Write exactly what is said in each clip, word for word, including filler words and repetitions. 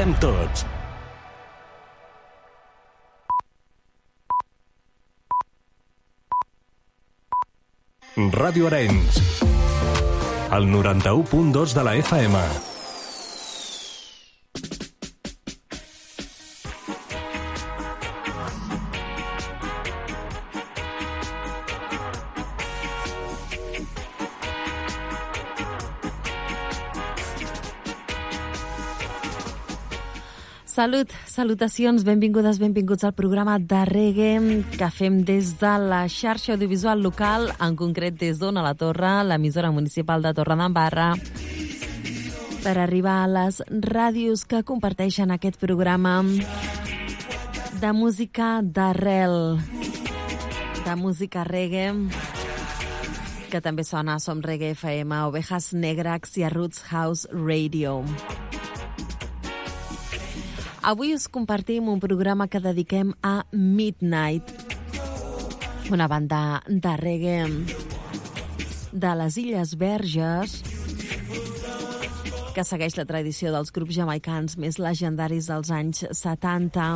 coneixem tots. Ràdio Arenys, el noranta-u punt dos de la F M. Salut, salutacions, benvingudes, benvinguts al programa de reggae que fem des de la xarxa audiovisual local, en concret des d'Ona la Torre, l'emissora municipal de Torredembarra, per arribar a les ràdios que comparteixen aquest programa de música d'arrel, de música reggae, que també sona a Som Reggae F M, Ovejas Negras i a Roots House Radio. Avui us compartim un programa que dediquem a Midnight, una banda de reggae de les Illes Verges que segueix la tradició dels grups jamaicans més legendaris dels anys setanta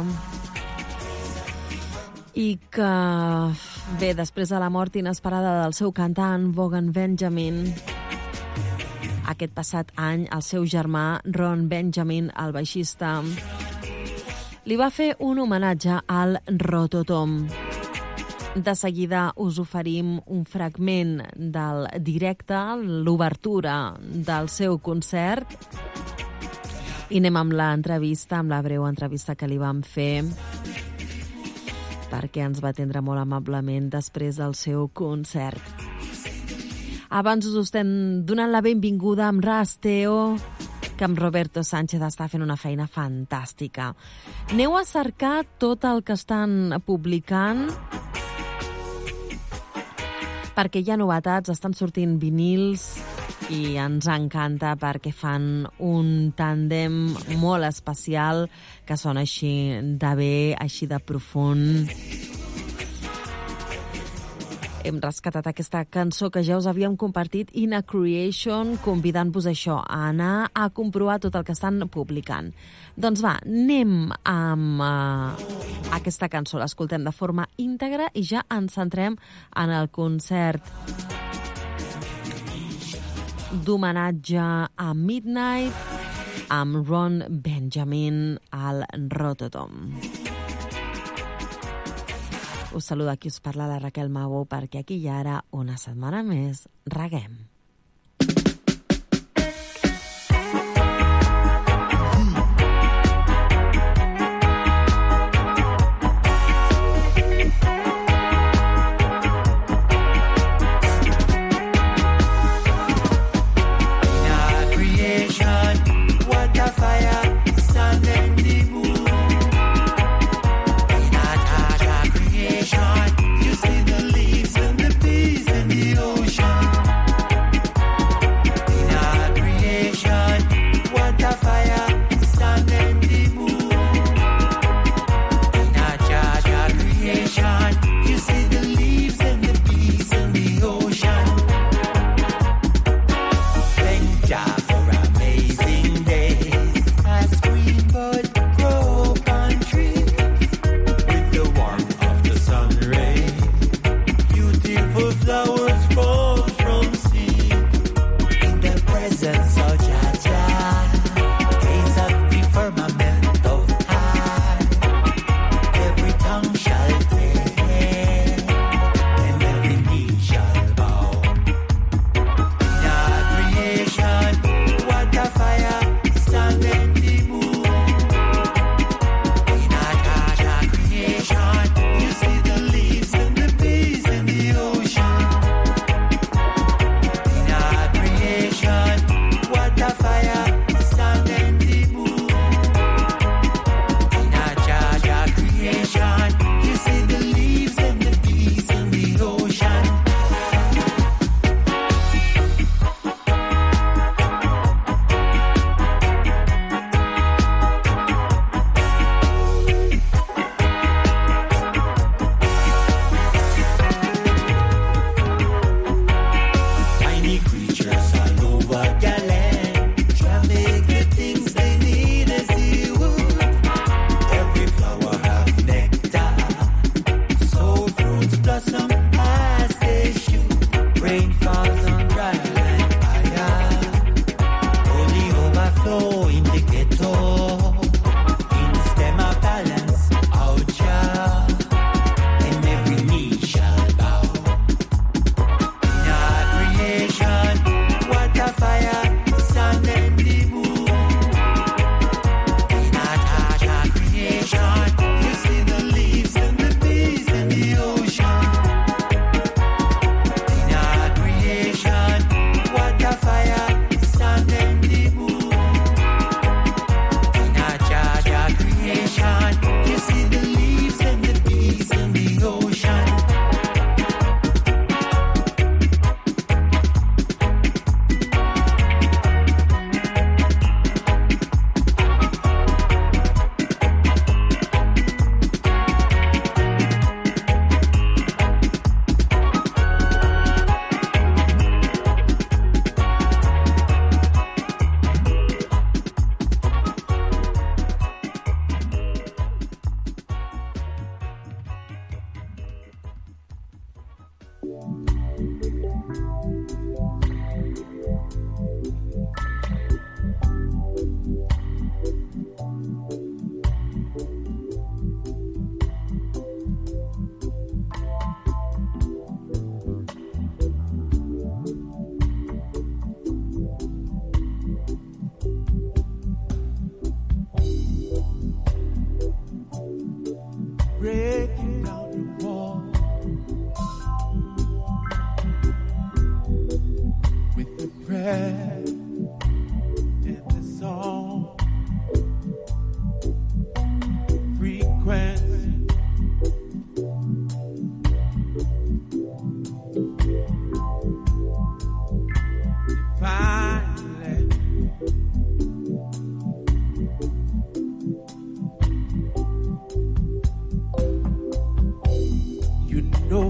i que, bé, després de la mort inesperada del seu cantant, Vaughan Benjamin, aquest passat any el seu germà Ron Benjamin, el baixista, li va fer un homenatge al Rototom. De seguida us oferim un fragment del directe, l'obertura del seu concert, i anem amb l'entrevista, amb la breu entrevista que li vam fer, perquè ens va atendre molt amablement després del seu concert. Abans us estem donant la benvinguda amb Rasteo, que amb Roberto Sánchez està fent una feina fantàstica. Aneu a cercar tot el que estan publicant, perquè hi ha novetats, estan sortint vinils i ens encanta perquè fan un tàndem molt especial que sona així de bé, així de profund. Hem rescatat aquesta cançó que ja us havíem compartit, In a Creation, convidant-vos a això, a anar a comprovar tot el que estan publicant. Doncs va, anem amb uh, aquesta cançó, l'escoltem de forma íntegra i ja ens centrem en el concert d'homenatge a Midnight amb Ron Benjamin al Rototom. Us saluda qui us parla, la Raquel Mago, perquè aquí i ara, una setmana més, reguem. You see the leaves and the bees and the ocean.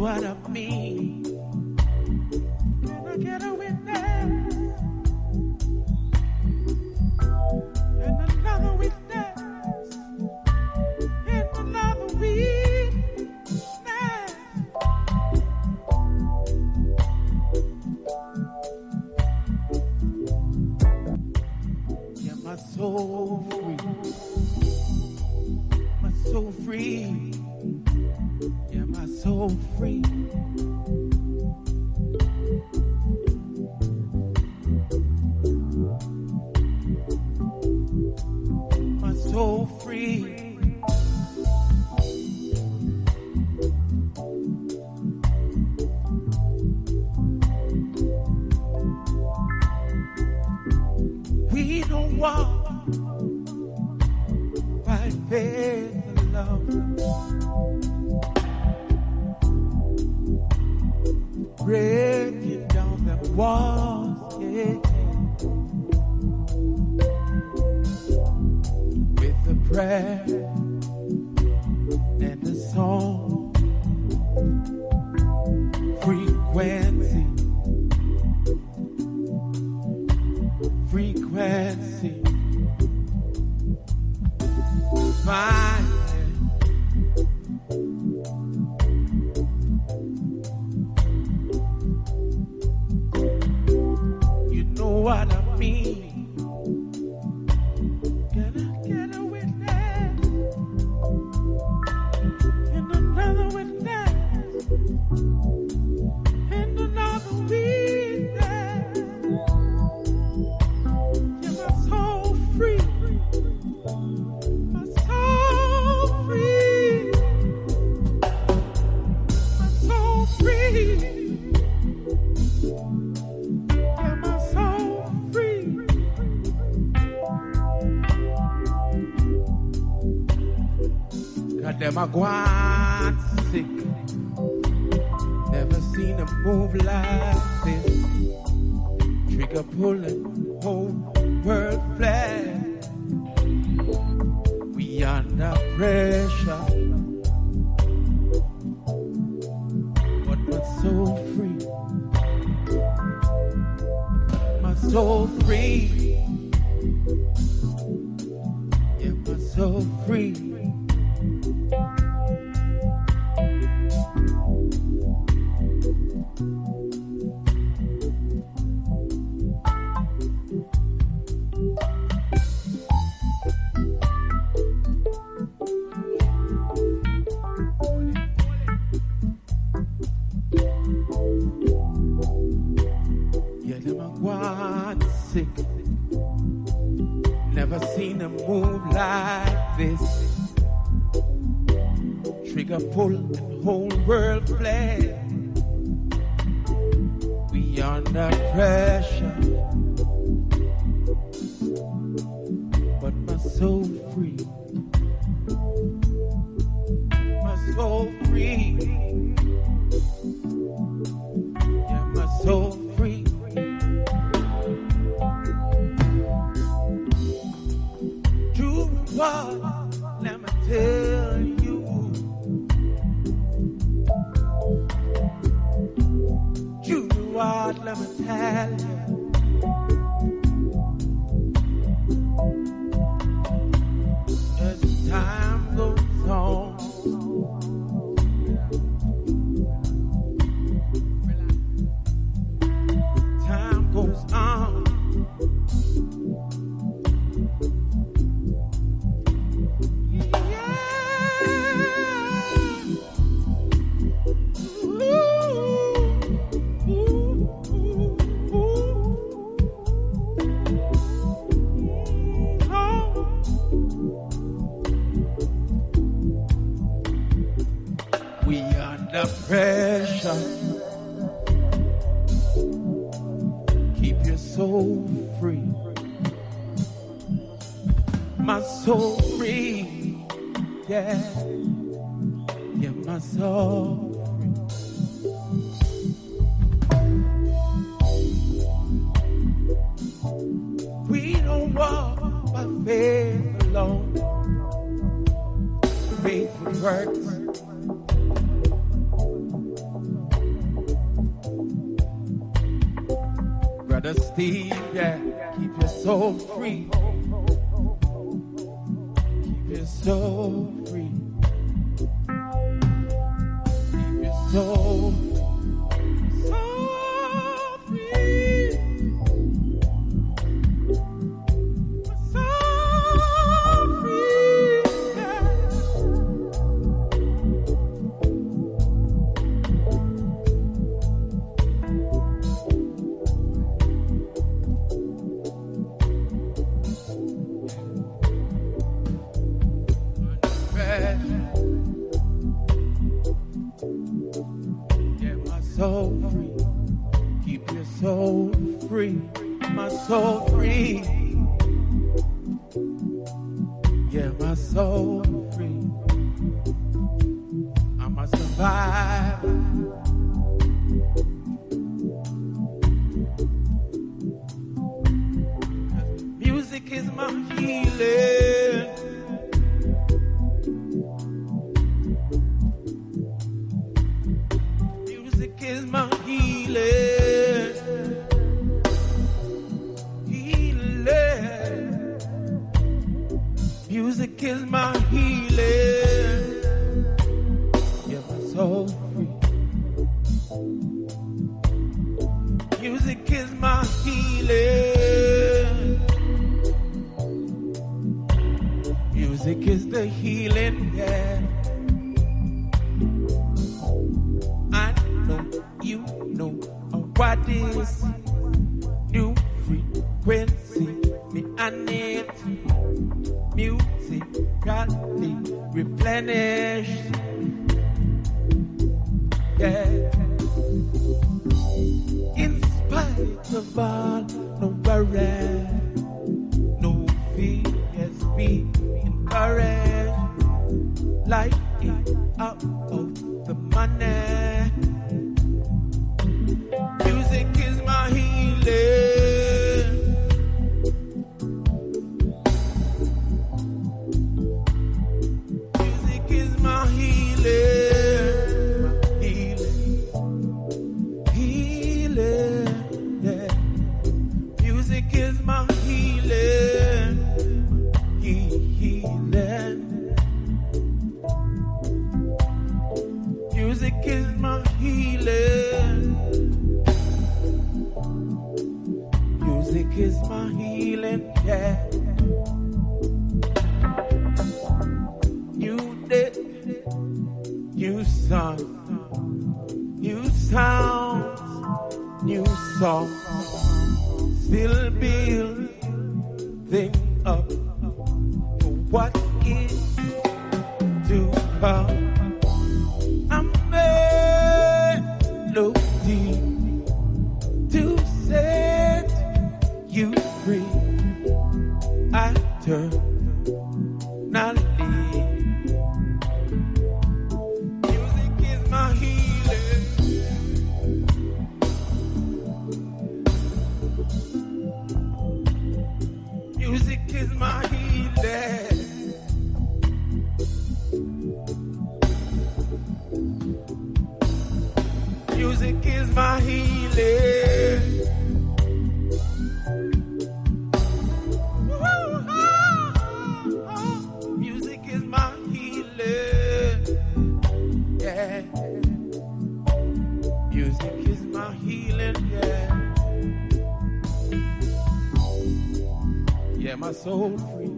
what I mean. Can I get a witness? And another witness. And another witness. Yeah, my soul free. My soul free. Yeah, my soul free. My soul free. We don't walk by faith alone. Breaking down the walls, yeah. With the prayer and the song, frequency, frequency, fine. What I mean. Can I get a witness? And another witness. And another witness. Yeah, my soul free. My soul free. My soul free. Them a gone sick. Never seen them move like this. Trigger pulling, whole world flat. We under pressure, but my soul free. My soul free. Yeah, my soul free. Never seen them move like this. Trigger pull and whole world flare. We under pressure, but my soul free. My soul free. Yeah, my soul free. What? Let me tell you. You know what? Let me tell you. As time goes on, time goes on. Pressure. Keep your soul free. My soul free. Yeah. Yeah, my soul free. We don't walk by faith alone. Faith works. Brother Steve, yeah, keep your soul free. Keep your soul free. Keep your soul free. Soul free, keep your soul free, my soul free. Yeah, my soul free. I'm a survivor. Music is my healing. Is my healing, healing. Music is my healing. Yeah, my soul free. Music is my healing. Music is the healing, yeah. You know what is new frequency? Me and it musically replenished. Yeah. In spite of all, no worry, no fears, be encouraged. Life is out of the money. Music is my healing. Music is my healing. My healing. Healing. Yeah. Music is my healing. Healing. Music is my healing. Music is my healing, yeah. New day, new song, new sounds, new songs. Still building up for what is to come. I'm melody to set you free. Eternally. Music is my healing. Music is my healing. Music is my healing. Music is my healing. Yeah. Music is my healing. Yeah. Yeah, my soul free.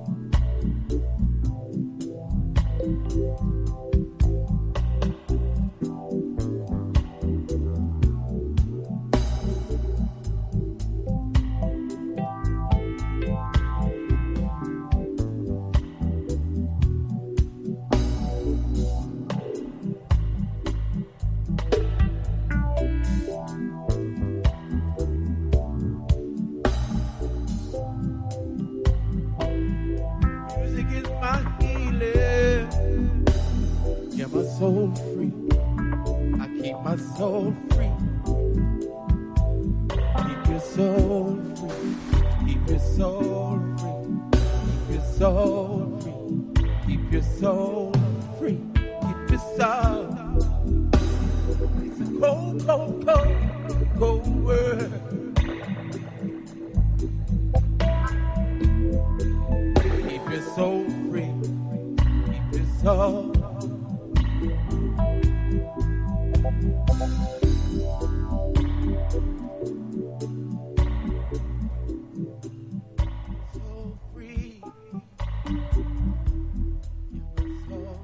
Soul free. I keep my soul free. Keep your soul free. Keep your soul free. Keep your soul free. Keep your soul free. Keep your soul. It's a cold, cold, cold, cold world. soul free, keep your soul. Soul free, keep your soul.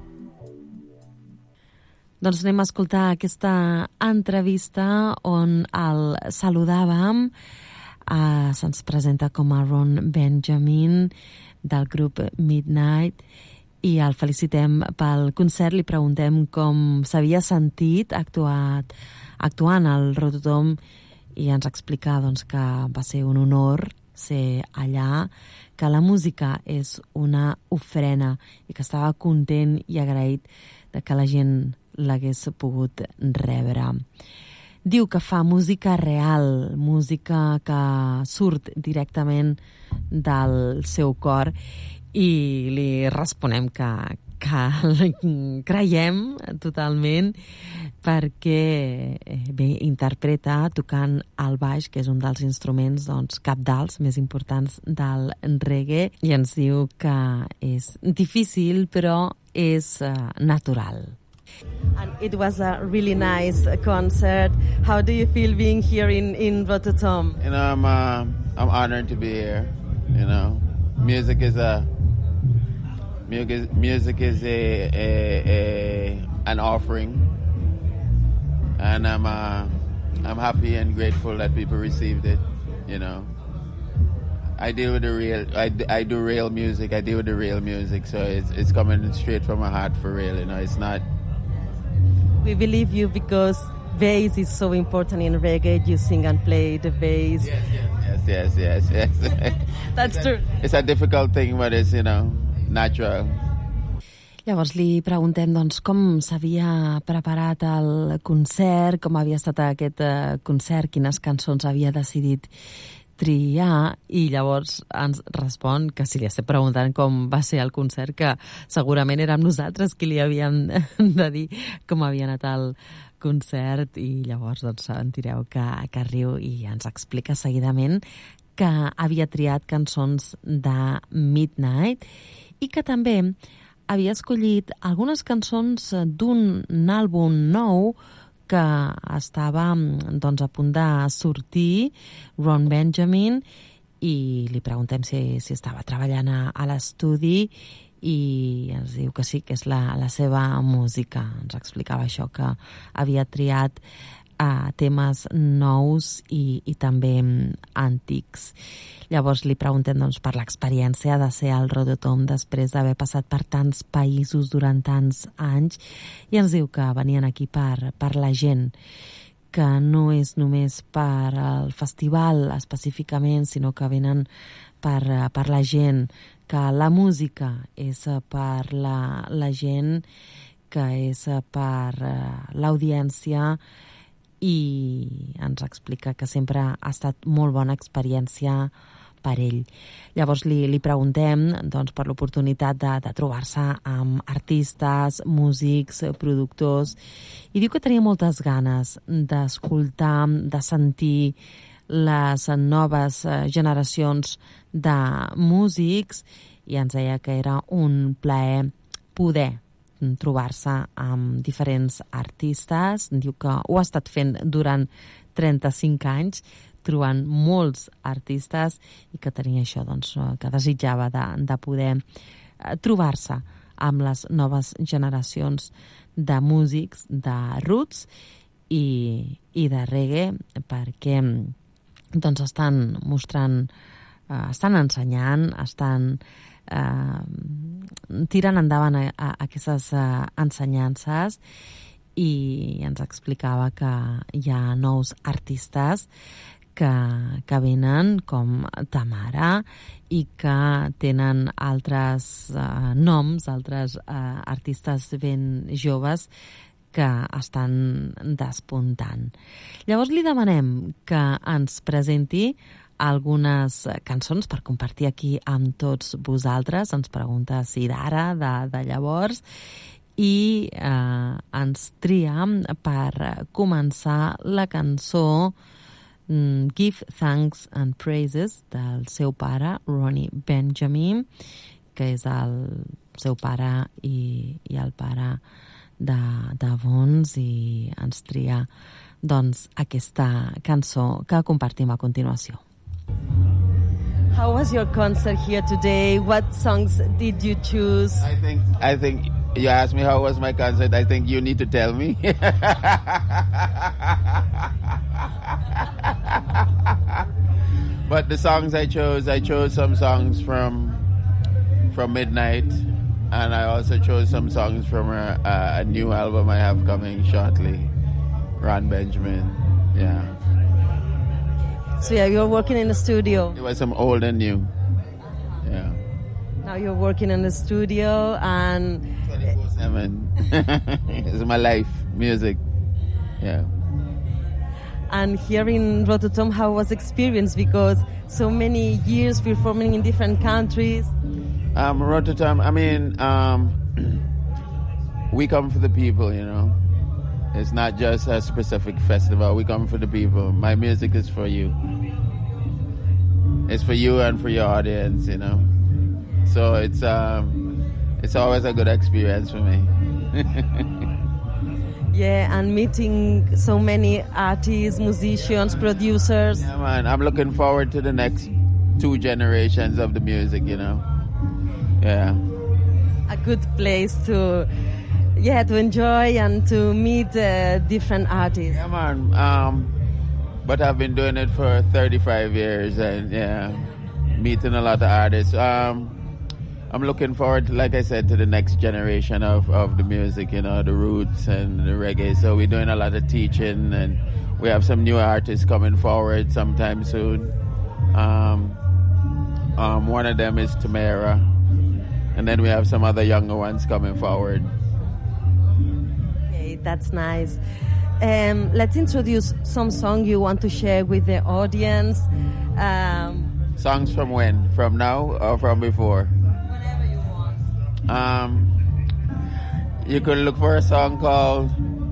Doncs anem a escoltar aquesta entrevista on el saludàvem. Uh, se'ns presenta com a Ron Benjamin del grup Midnight i el felicitem pel concert. Li preguntem com s'havia sentit actuat, actuant al Rototom i ens explica doncs, que va ser un honor ser allà, que la música és una ofrena i que estava content i agraït de que la gent l'hagués pogut rebre. Diu que fa música real, música que surt directament del seu cor i li responem que, que creiem totalment perquè bé, interpreta tocant el baix, que és un dels instruments doncs, cabdals més importants del reggae, i ens diu que és difícil però és uh, natural. And it was a really nice concert. How do you feel being here in, in Rototom? You know, I'm uh, I'm honored to be here. You know, music is a music music is a, a, a an offering, and I'm uh, I'm happy and grateful that people received it. You know, I deal with the real I, I do real music. I deal with the real music, so it's it's coming straight from my heart for real. You know, it's not. We believe you because bass is so important in reggae. You sing and play the bass. Yes, yes, yes, yes, yes. That's it's true. A, it's a difficult thing, but it's, you know, natural. Llavors li preguntem doncs, com s'havia preparat el concert, com havia estat aquest uh, concert, quines cançons havia decidit triar, i llavors ens respon que si li estem preguntant com va ser el concert, que segurament érem nosaltres qui li havíem de dir com havia anat el concert, i llavors doncs sentireu que, que riu i ens explica seguidament que havia triat cançons de Midnight i que també havia escollit algunes cançons d'un àlbum nou que estava doncs, a punt de sortir, Ron Benjamin, i li preguntem si, si estava treballant a, a l'estudi i ens diu que sí, que és la, la seva música. Ens explicava això, que havia triat uh, temes nous i, i també antics. Llavors li preguntem doncs, per l'experiència de ser al Rototom després d'haver passat per tants països durant tants anys, i ens diu que venien aquí per, per la gent, que no és només per al festival específicament, sinó que venen per, per la gent, que la música és per la, la gent, que és per l'audiència, i ens explica que sempre ha estat molt bona experiència per ell. Llavors li, li preguntem doncs, per l'oportunitat de, de trobar-se amb artistes, músics, productors, i diu que tenia moltes ganes d'escoltar, de sentir les noves generacions de músics, i ens deia que era un plaer poder trobar-se amb diferents artistes. Diu que ho ha estat fent durant trenta-cinc anys, trobant molts artistes, i que tenia això, doncs, que desitjava de, de poder trobar-se amb les noves generacions de músics de roots i, i de reggae, perquè doncs, estan mostrant, eh, estan ensenyant, estan eh, tirant endavant a, a aquestes eh, ensenyances, i ens explicava que hi ha nous artistes que, que venen, com Tamara, i que tenen altres uh, noms, altres uh, artistes ben joves que estan despuntant. Llavors li demanem que ens presenti algunes cançons per compartir aquí amb tots vosaltres. Ens pregunta si d'ara, de, de llavors, i eh, ens tria per començar la cançó Give Thanks and Praises del seu pare, Ronnie Benjamin, que és el seu pare i, i el pare de, de Vons, i ens tria doncs, aquesta cançó que compartim a continuació. How was your concert here today? What songs did you choose? I think I think you asked me how was my concert. I think you need to tell me. But the songs I chose, I chose some songs from from Midnight, and I also chose some songs from a, a new album I have coming shortly, Ron Benjamin. Yeah. So yeah, you're working in the studio. It was some old and new. Yeah. Now you're working in the studio and... twenty-four seven. It's my life, music. Yeah. And here in Rototom, how was the experience? Because so many years performing in different countries. Um, Rototom, I mean, um, we come for the people, you know. It's not just a specific festival. We come for the people. My music is for you. It's for you and for your audience, you know. So it's um, it's always a good experience for me. Yeah, and meeting so many artists, musicians, producers. Yeah, man. I'm looking forward to the next two generations of the music, you know. Yeah. A good place to... Yeah, to enjoy and to meet uh, different artists. Yeah, man. Um, but I've been doing it for thirty-five years, and yeah, meeting a lot of artists. Um, I'm looking forward, to, like I said, to the next generation of, of the music, you know, the roots and the reggae. So we're doing a lot of teaching, and we have some new artists coming forward sometime soon. Um, um, one of them is Tamara, and then we have some other younger ones coming forward. That's nice. Um, let's introduce some song you want to share with the audience. Um, Songs from when? From now or from before? Whatever you want. Um, you could look for a song called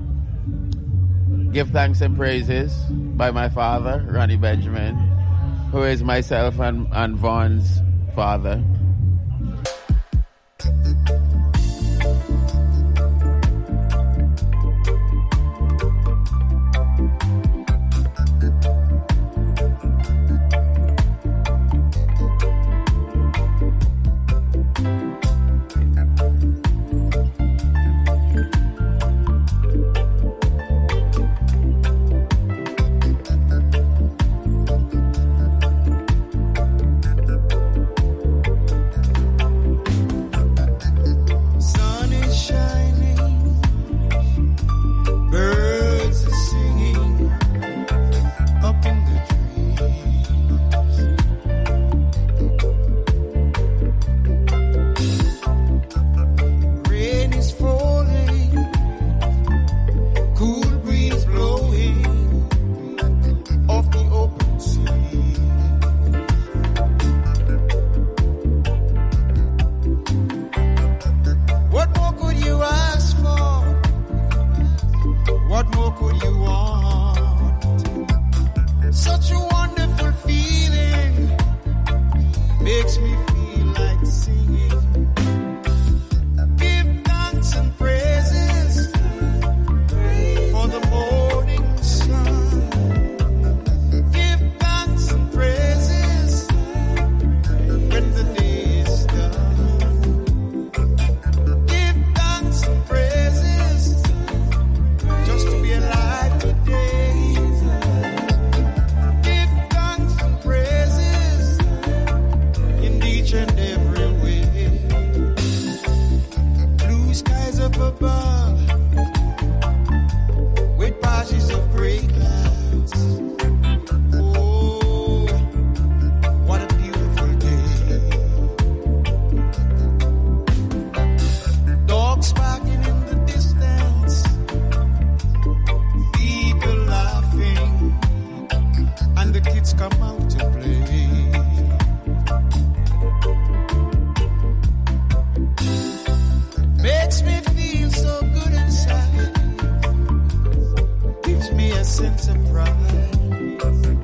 Give Thanks and Praises by my father, Ronnie Benjamin, who is myself and, and Vaughn's father.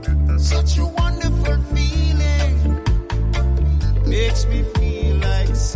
Such a wonderful feeling makes me feel like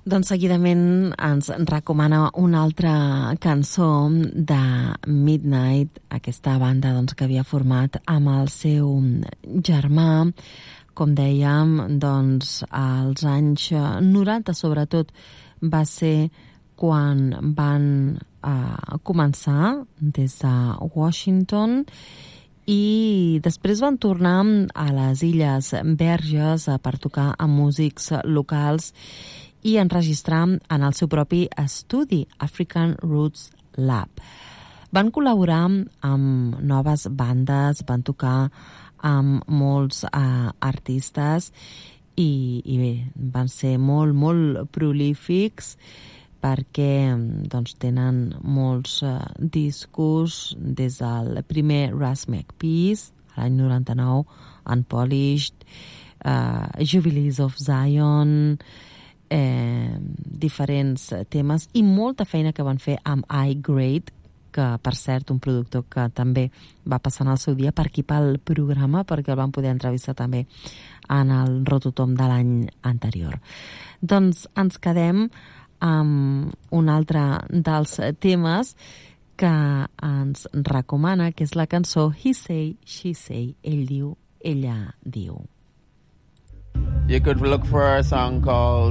Doncs seguidament ens recomana una altra cançó de Midnight, aquesta banda doncs, que havia format amb el seu germà, com dèiem, doncs, als anys noranta, sobretot, va ser quan van eh, començar des de Washington i després van tornar a les Illes Verges per tocar amb músics locals i enregistrar en el seu propi estudi, African Roots Lab. Van col·laborar amb noves bandes, van tocar amb molts uh, artistes i, i bé, van ser molt, molt prolífics perquè doncs, tenen molts uh, discos des del primer Ras McPeace, l'any noranta-nou, Unpolished, uh, Jubilees of Zion, eh, diferents temes i molta feina que van fer amb I-Grade, que per cert un productor que també va passar en el seu dia per aquí pel programa perquè el van poder entrevistar també en el Rototom de l'any anterior. Doncs ens quedem amb un altre dels temes que ens recomana, que és la cançó He Say, She Say, ell diu, ella diu. You could look for a song called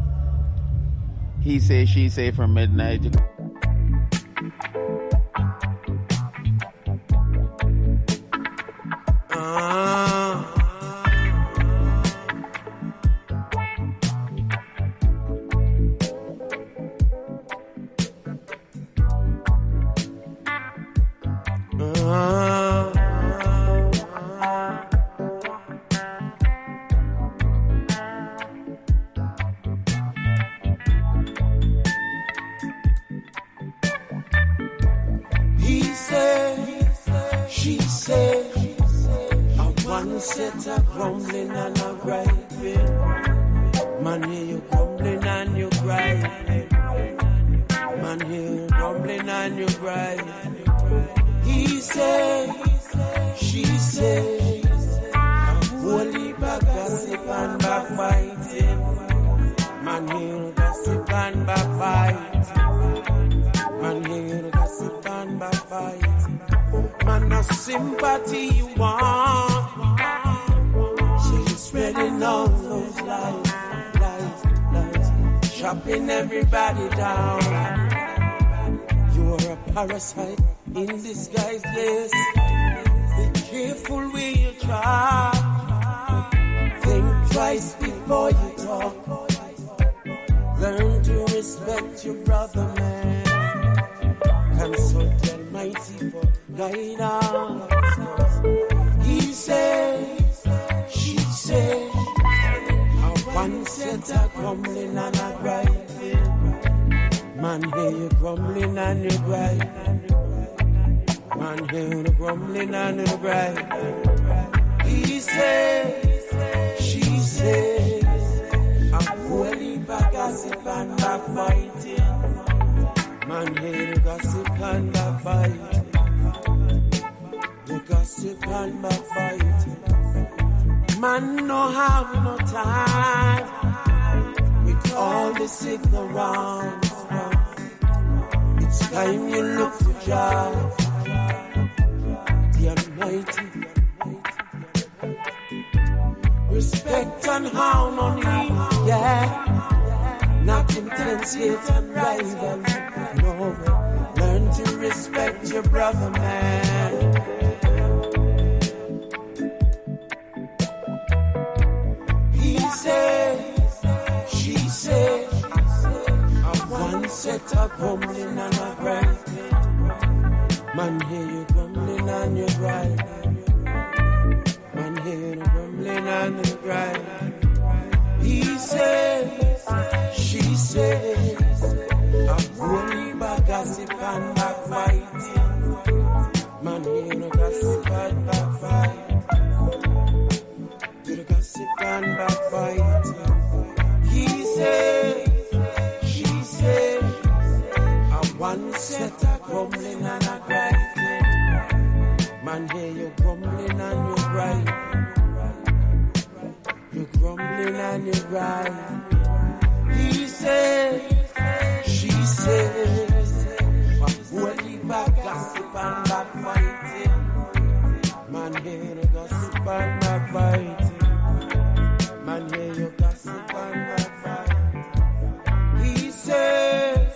He Say, She Say from Midnight. Set a grumbling and a griping. Man, hear you grumbling and you griping. Man, hear you grumbling and you griping. He said, she said, holy back gossip and backbiting. Man, hear you gossip and backbiting. Man, hear you gossip and backbiting. Man, no sympathy you want. Spreading all those lies, lies, lies, chopping everybody down. You are a parasite in disguise, yes. Be careful where you try. Think twice before you talk. Learn to respect your brother, man. Consult the Almighty for guidance. He said, say, I once set a grumbling and a griping. Man, hear you grumbling and you griping. Man, hear you grumbling and you griping. He says, she says, I'm holy back gossip and backbiting. Man, hear you gossip and backbiting. You gossip and backbiting. Man no have no time with all this ignorance. It's time you look to Jah, the Almighty. Respect and harmony, yeah. Not intense hate and rivals, no. Learn to respect your brother, man. She said, I once set a grumbling and a griping. Man, hear you grumbling and you griping. Man, hear you grumbling and you griping. He says, she says, I'm holy by gossip and backbiting. Man, hear you gossip and backbiting. You gossip and backbiting. He said, she said, I once set a grumbling and a griping. Man, hear you grumbling and you griping. You grumbling and you griping. He said, said, she said, holy back gossip and backbiting. Man, hear the gossip and backbiting. Man, hear your gossip and backbiting. He said,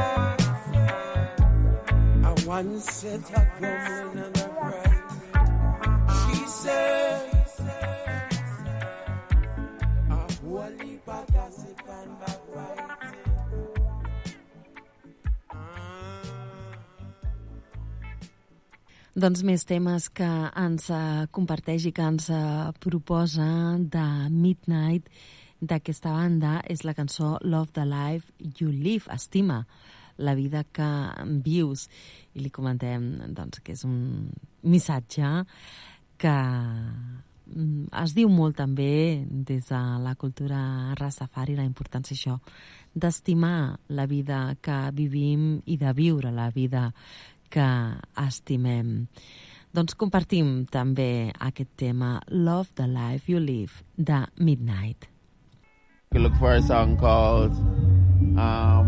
I once said a grumbling and a crying. She said, a holy back gossip and backbiting. Doncs més temes que ens eh, comparteix i que ens eh, proposa de Midnight d'aquesta banda és la cançó Love the Life You Live, estima la vida que vius. I li comentem doncs, que és un missatge que mm, es diu molt també des de la cultura Rastafari, la importància això d'estimar la vida que vivim i de viure la vida que estimem. Doncs compartim també aquest tema Love the Life You Live de Midnight. You look for a song called um,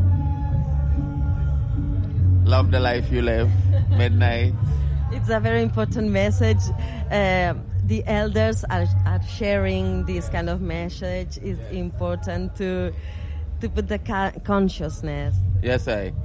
Love the Life You Live, Midnight. It's a very important message. Uh, the elders are, are sharing this kind of message. It's important to to put the ca- consciousness. Yes, I.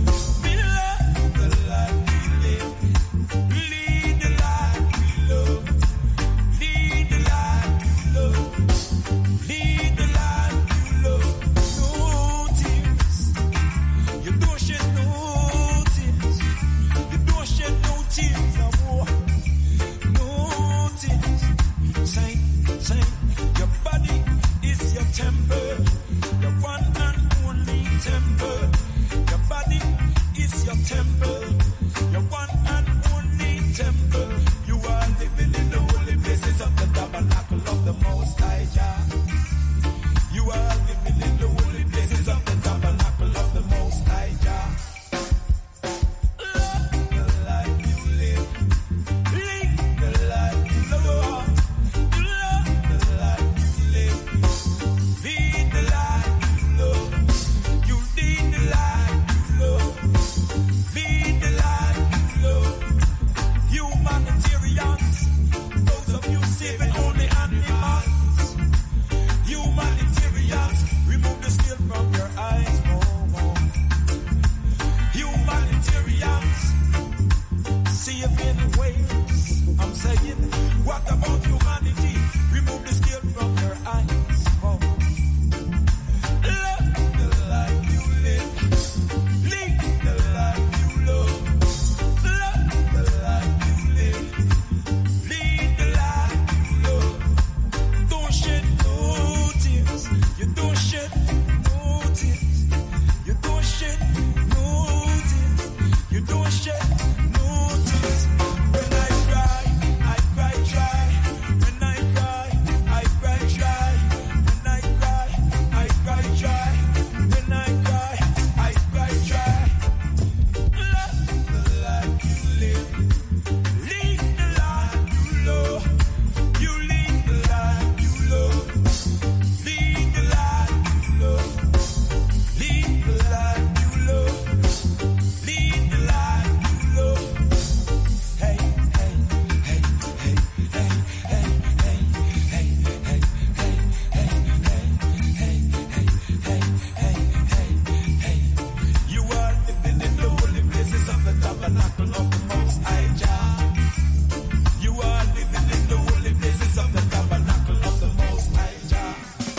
Love eyes. I'm saying, what about humanity? Remove the scale from your eyes. Oh. Love the life you live. Live the life you love. Love the life you live. Lead the life you love. Don't shed no tears. You don't shed no tears. You don't shed no tears. You don't shed no tears. When I cry, I cry dry. When I cry, I cry dry. When I cry, I cry dry. When I cry, I cry dry. Love the life you live. Live the life you love. You live the life you love. Live the life you love. Live the life you love. Live the life you love. Hey, hey, hey, hey, hey, hey, hey, hey, hey, hey, hey, hey, hey, hey, hey, hey, hey. You are living in the holy places of the tabernacle of the Most High Jah. You are living in the holy places of the tabernacle of the Most High Jah.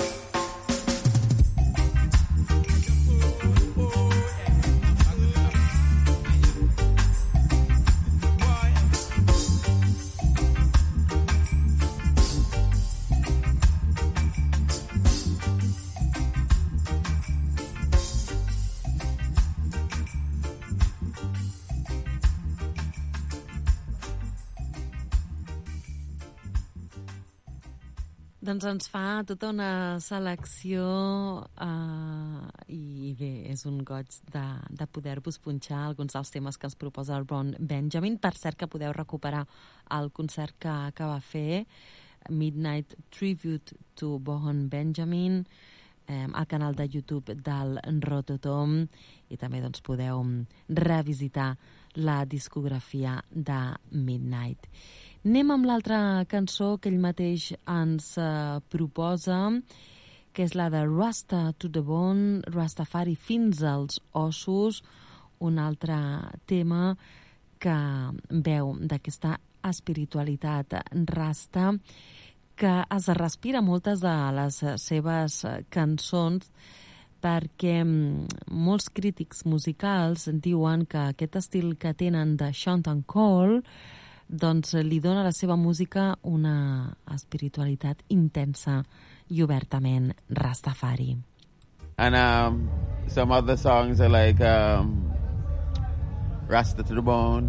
Doncs ens fa tota una selecció uh, i bé, és un goig de, de poder-vos punxar alguns dels temes que ens proposa el Ron Benjamin. Per cert que podeu recuperar el concert que, que va fer, Midnight Tribute to Bohan Benjamin, eh, al canal de YouTube del Rototom, i també doncs, podeu revisitar la discografia de Midnight. Anem amb l'altra cançó que ell mateix ens uh, proposa, que és la de Rasta to the Bone, Rastafari fins als ossos, un altre tema que veu d'aquesta espiritualitat rasta que es respira moltes de les seves cançons, perquè molts crítics musicals diuen que aquest estil que tenen de chant and call doncs li dona a la seva música una espiritualitat intensa i obertament rastafari. And um, some other songs are like um, Rasta to the Bone.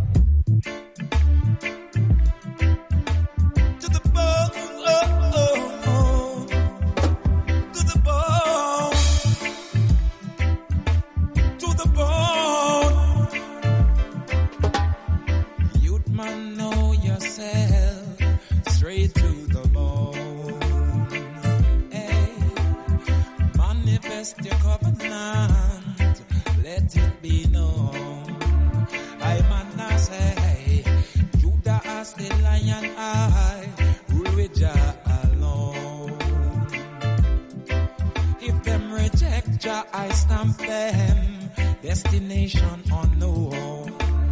To the bone, oh, oh, oh. To the bone. To the bone. Youth man, know yourself. Straight to the bone. Hey. Manifest your covenant. Let it be known. I man I say, Judah as the lion I rule with Jah alone. If them reject Jah, I stamp them. Destination unknown.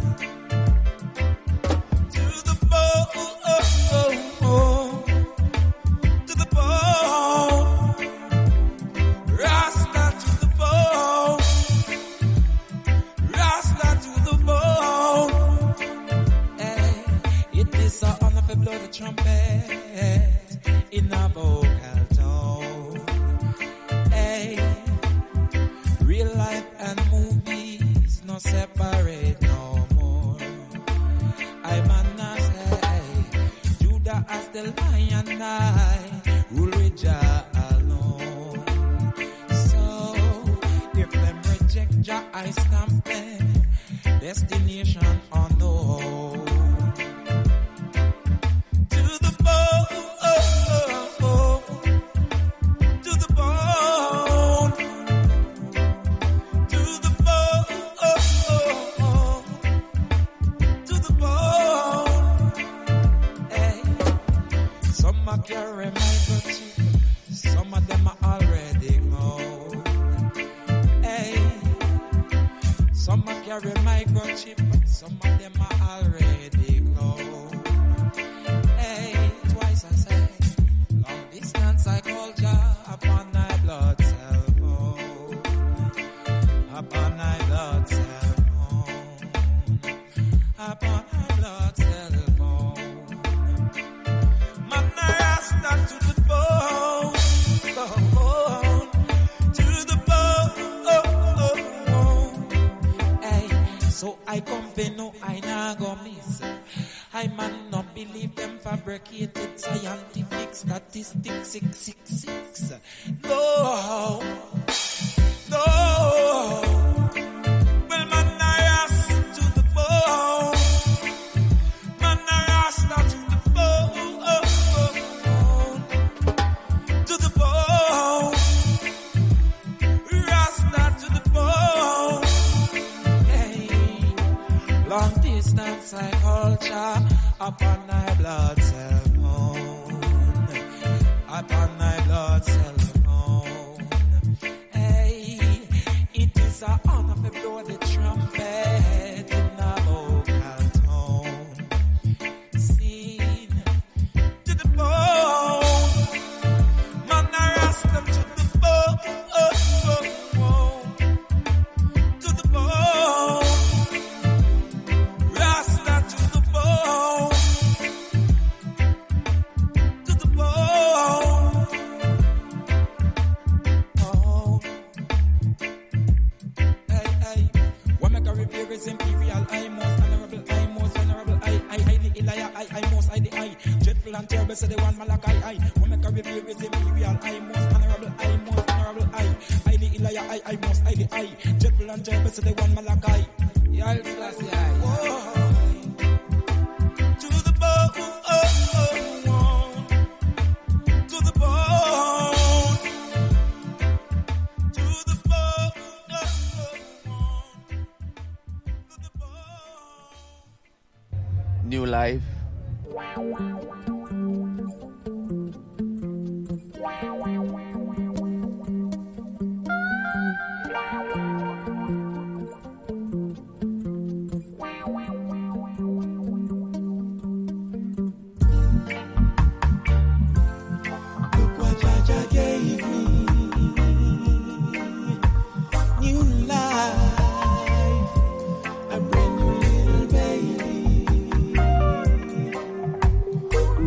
To the bone, oh, oh, oh. To the bone. Rasta to the bone. Rasta to the bone. Hey, it is an honor to blow the trumpet in a vocal tone. Hey, real life and movies no separate no more. I man say, Judah as the lion I rule with Jah alone. So if them reject Jah, I stamp them. Destination unknown. To the bone, oh, oh, oh. To the bone. To the bone, oh, oh, oh. To the bone. Hey. Some are carry microchip, some of them are already gone. Hey. Some are carry microchip, some of them are already gone. I man not believe them fabricated scientific statistics. Six, six, six. No, no. Well, man, I ask to the bone. Man, I ask not to the bone. To the bone. Rasta to the bone. Hey, long distance I culture upon my blood cell phone. Upon my blood cell phone. Hey, it is an honor to blow the trumpet in a vocal tone. Sing to the bone. Man, I ask them to the bone. To the bone. Rasta to the bone. To the bone. Oh. Hey, hey. What make a revere is imperial. I most honorable, I most venerable, I, I, I, the Elijah, I, I most, I, the I. Dreadful and terrible, say the one Malachi, I. What make a revere is imperial. I most honorable, I most venerable, I. I, the Elijah, I, I most, I, the I. Dreadful and terrible, say the one Malachi. Yeah, I'll class, yeah. Whoa. To the bone, oh, oh, oh. To the bone. To the bone, oh, oh, oh. To the bone. New life. Look what Jaja gave me. New life. A brand new little baby.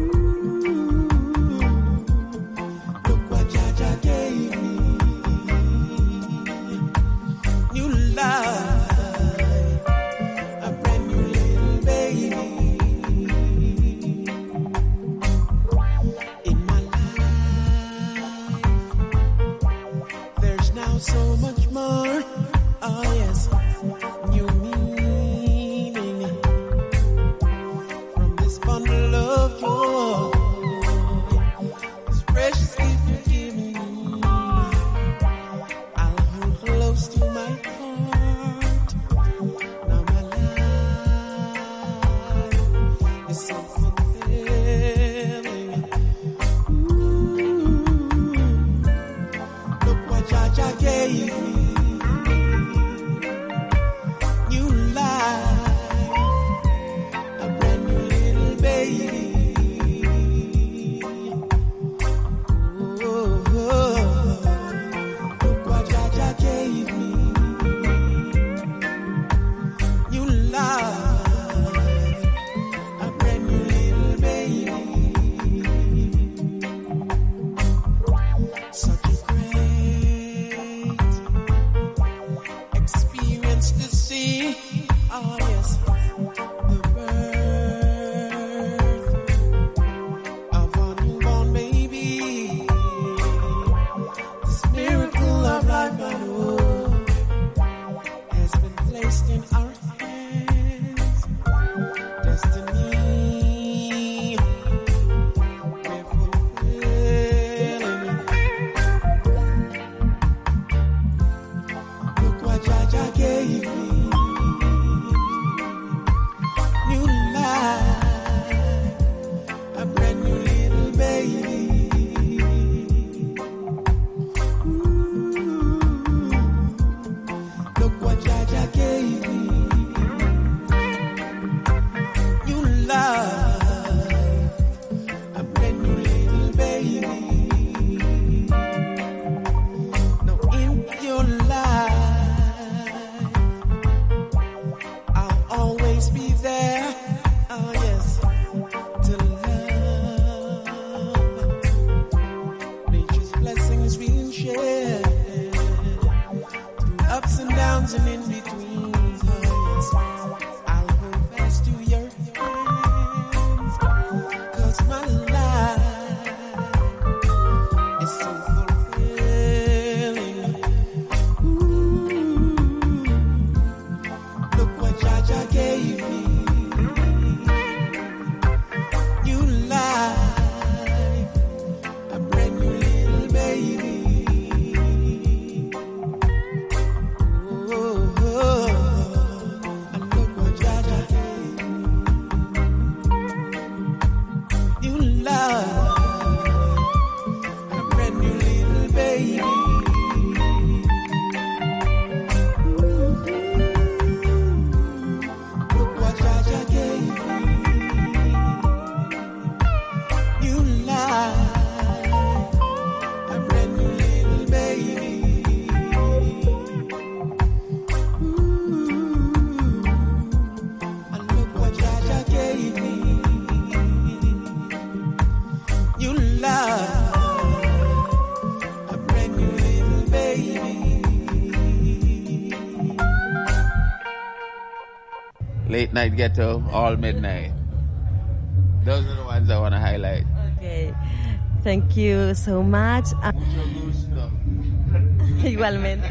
Late Night Ghetto, All Midnight. Those are the ones I want to highlight. Okay. Thank you so much. Mucho gusto. Igualmente.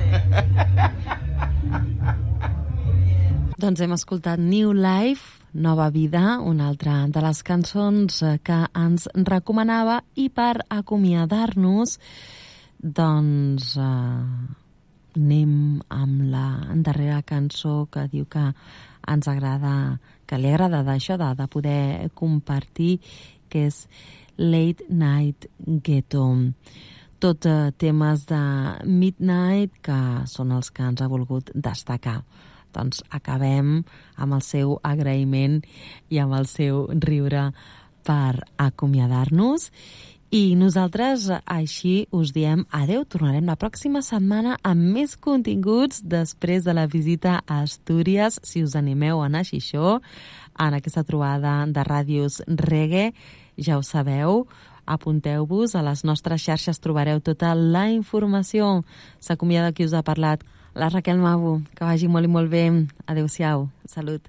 Doncs hem escoltat New Life, Nova Vida, una altra de les cançons que ens recomanava, i per acomiadar-nos doncs eh, anem amb la darrera cançó que diu que ens agrada, que li agrada d'això, de, de poder compartir, que és Late Night Ghetto. Tot eh, temes de Midnight, que són els que ens ha volgut destacar. Doncs acabem amb el seu agraïment i amb el seu riure per acomiadar-nos. I nosaltres així us diem adeu. Tornarem la pròxima setmana amb més continguts després de la visita a Astúries. Si us animeu a anar a Xixó, en aquesta trobada de ràdios reggae, ja ho sabeu, apunteu-vos a les nostres xarxes, trobareu tota la informació. S'acomiada qui us ha parlat, la Raquel Mabu. Que vagi molt i molt bé. Adéu-siau. Salut.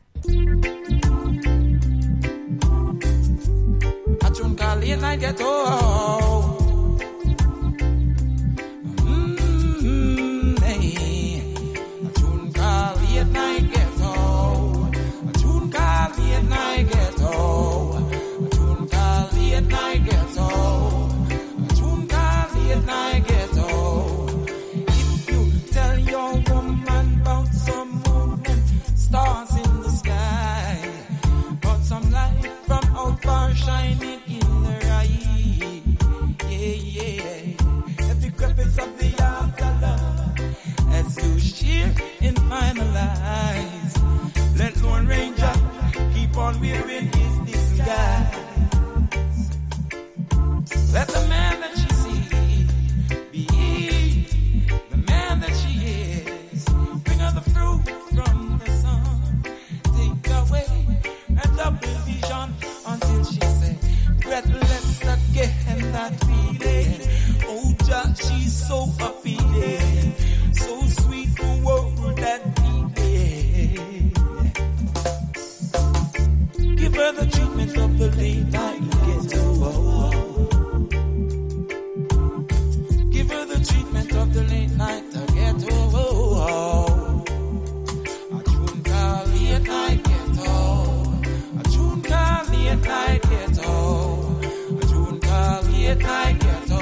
Stars in the sky, but some light from out far shining in their eye. Yeah, yeah. Every crevice of the afterlife, as you share in final eyes. Let Lone Ranger keep on wearing his disguise. Let the man that she sees be the man that she is. Bring her the fruit from the sun. Take away her double vision until she say, breathless again, that feeling. Oh, Jah, she's so appealing. So sweet to world that feeling. Give her the treatment of the late night ghetto. Give her the treatment of the late night ghetto. A tune called late night ghetto. A tune called late night ghetto. A tune called late night ghetto.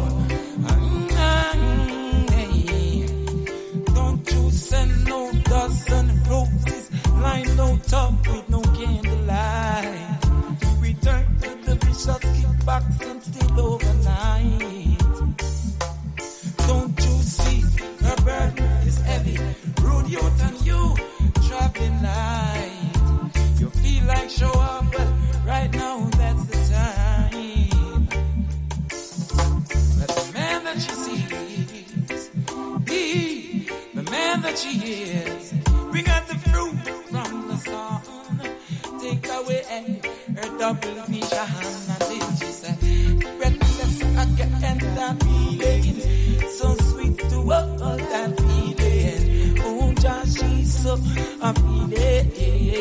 Don't you send no dozen roses lined out up with no candlelight. Return to the vicious kickbacks and still overnight. Don't you see her burden is heavy? Rude youth and you traveling light. You feel like show up, but right now that's the time. Let the man that she sees be the man that she is. Bring out the fruit from the sun. Take away her double vision until she said, breathless again, that feeling. So sweet to hold that feeling. Oh, Jah, she's so appealing.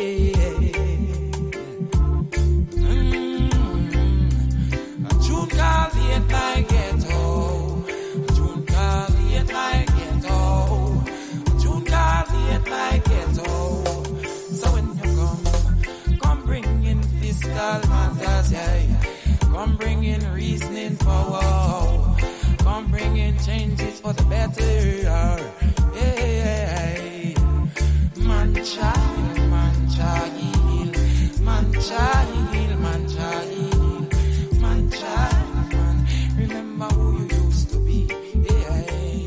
Mm-hmm. A tune called Late Night Ghetto. A tune called Late Night Ghetto. A tune called Late Night Ghetto. So when you come, come bring in fiscal matters, yeah. Come bring in reasoning for war. Come bring in changes for the better. Yeah. Man child, man child, man child, man child, man child, man. Remember who you used to be. Yeah.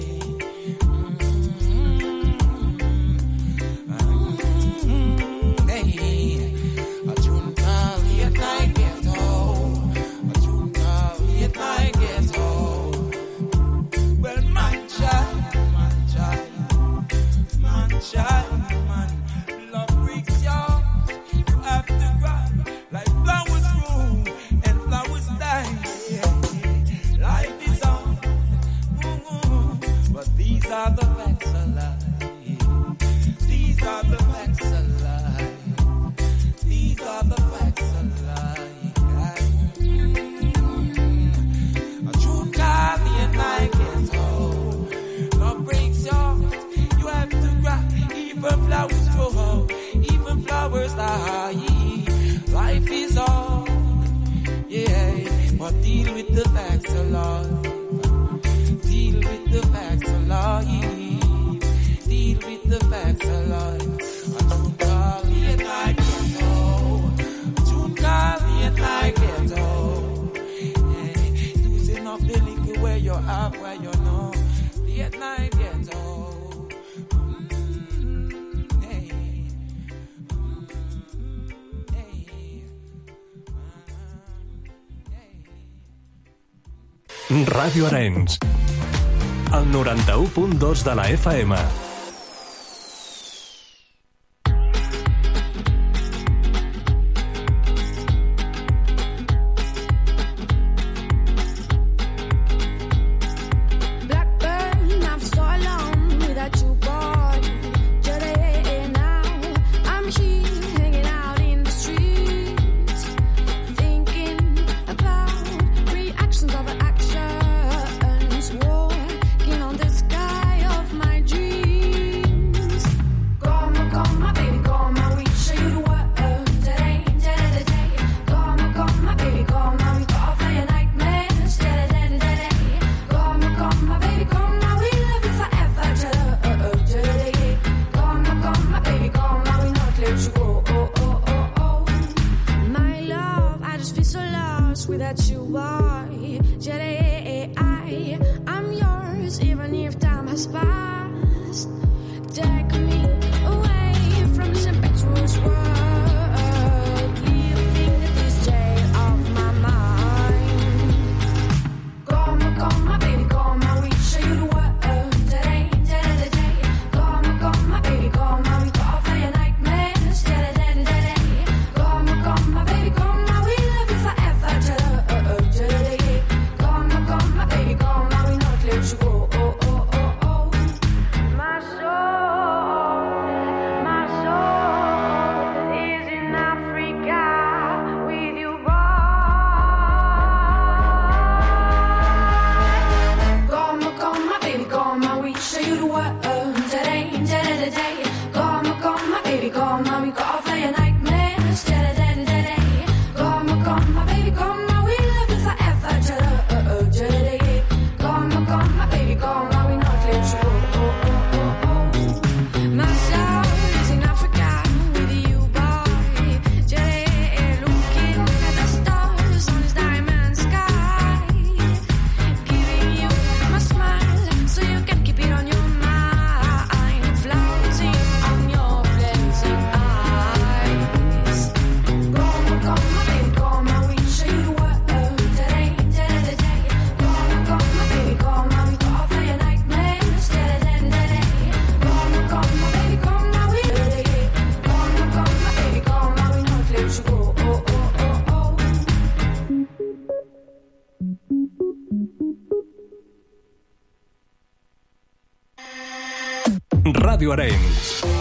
Mm-hmm. Hey. A tune called Late Night Ghetto. A tune called Late Night Ghetto. Well, man child, man child, man child, man. Love breaks you. You have to cry like Ràdio Arenys, el noranta-u punt dos de la F M. Ràdio Arenys,